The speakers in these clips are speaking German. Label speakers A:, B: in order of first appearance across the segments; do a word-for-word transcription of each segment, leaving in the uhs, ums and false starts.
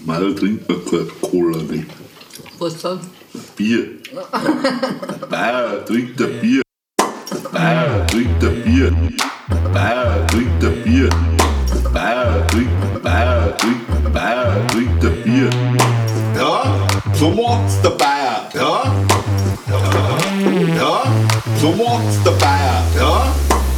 A: Mal trinkt man keine Cola nicht.
B: Was dann?
A: Bier. Der Bayer trinkt ein Bier. Der Bayer trinkt ein Bier. Der Bayer trinkt ein Bier. Der Bayer trinkt, Bayer trinkt, Bayer trinkt ein Bier.
C: Ja, so macht's der Bayer. Ja, ja, so macht's der Bayer. Ja.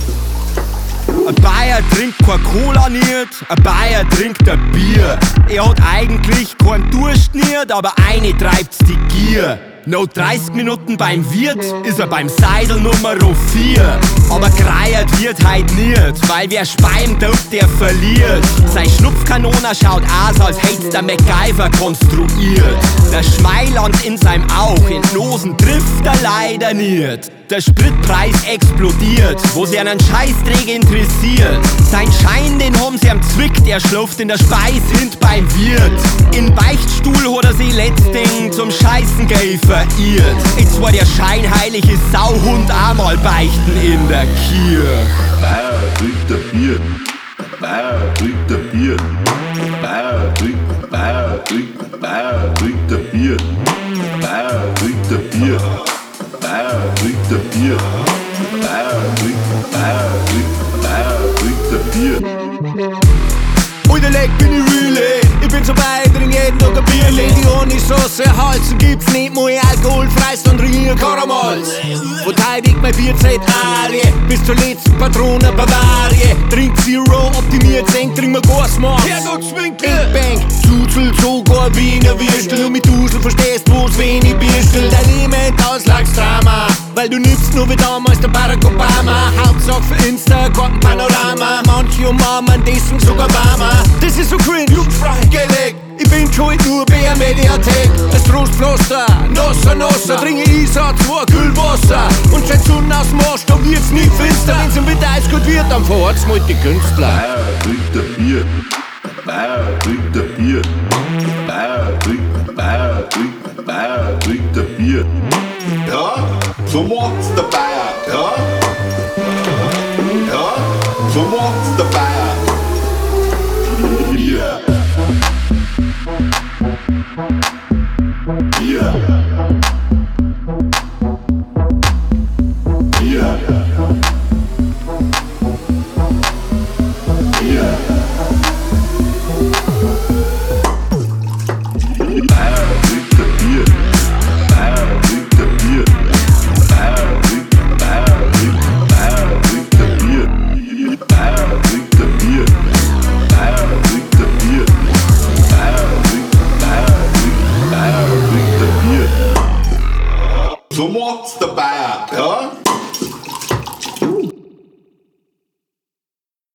D: Ein Bayer trinkt kein Cola nicht, ein Bayer trinkt ein Bier. Er hat eigentlich keinen Durst nicht, aber eine treibt's die Gier. Noch dreißig Minuten beim Wirt ist er beim Seidel Nummer vier. Aber greiert wird heut nicht, weil wer speimt darf, der verliert. Sein Schnupfkanone schaut aus, als hätt's der MacGyver konstruiert. Der Schmeiland in seinem Auge, in Losen trifft er leider nicht. Der Spritpreis explodiert, wo sie einen Scheißdreck interessiert. Sein Schein, den haben sie am zwickt, er schläft in der Speis hint beim Wirt. In Beichtstuhl hat er sie letztendlich zum Scheißengeld verirrt. Jetzt war der scheinheilige Sauhund einmal beichten in der Kirche.
A: Bayer trinkt ein Bier. Bayer trinkt ein Bier. Bayer trinkt, Bayer trinkt, Bayer trinkt ein Bier. Bayer trinkt ein Bier. Bayer trinkt ein Bier. Bayer trinkt, Bayer trinkt, Bayer trinkt ein Bier.
D: Alter, leck bin ich real, ey. Ich bin so weit, trink jeden Tag ein Bier. Die ohne Sauce Hals, gibt's nicht mehr alkoholfreies und Rier Karamals. Verteidigt mein Bierzeit Arie, bis zur letzten Patrone Bavarie. Trink Zero, optimiert, senkt, trink mir Gasmaß. Big Bang, Zuzel, sogar Wiener Würstel. Und mit Dusel verstehst, wo's wenig Bürstel. Dein Element Auslagsdrama, weil du nützt nur wie damals der Barack Obama. Hauptsache für Insta, Panorama. Manche umarmen dessen sogar warmer. Das ist so cringe, gelegt. Ich bin schon nur bei der Mediathek. Das Trostpflaster, Nosser, Nosser. Trinke Isa, zwei Kühlwasser. Und scheint Sonne aus dem Arsch, da wird's nicht finster. Wenn's im Winter eiskalt wird, dann verharrt's mal die Künstler.
A: Bayer trinkt ein Bier. Bayer trinkt ein Bier. Bayer trinkt, Bayer trinkt, Bayer trinkt ein Bier.
C: Ja, so macht's der Bayer. Ja, ja, so macht's der Bayer.
A: Bier. Bier. Bier. Bier. Bayer trinkt ein Bier. Bayer trinkt ein Bier. Bayer trinkt, Bayer trinkt, Bayer trinkt ein Bier. Bayer trinkt ein Bier. Bayer trinkt ein Bier. Bayer trinkt, Bayer trinkt, Bayer trinkt ein Bier.
C: So macht's der Bayer. Ja.